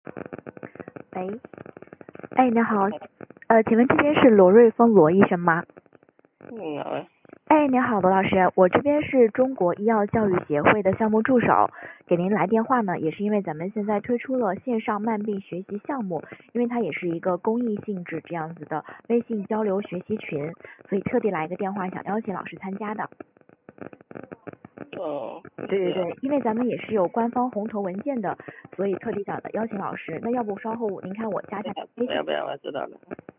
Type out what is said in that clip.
喂，哎，你好，请问这边是罗瑞峰罗医生吗？ 喂， 哎，你好，罗老师，我这边是中国医药教育协会的项目助手，给您来电话呢，也是因为咱们现在推出了线上慢病学习项目，因为它也是一个公益性质这样子的微信交流学习群，所以特地来个电话想邀请老师参加的。 哦， 对，因为咱们也是有官方红头文件的，所以特地想的邀请老师。那要不稍后您看我加一下微信。 不要，我知道了。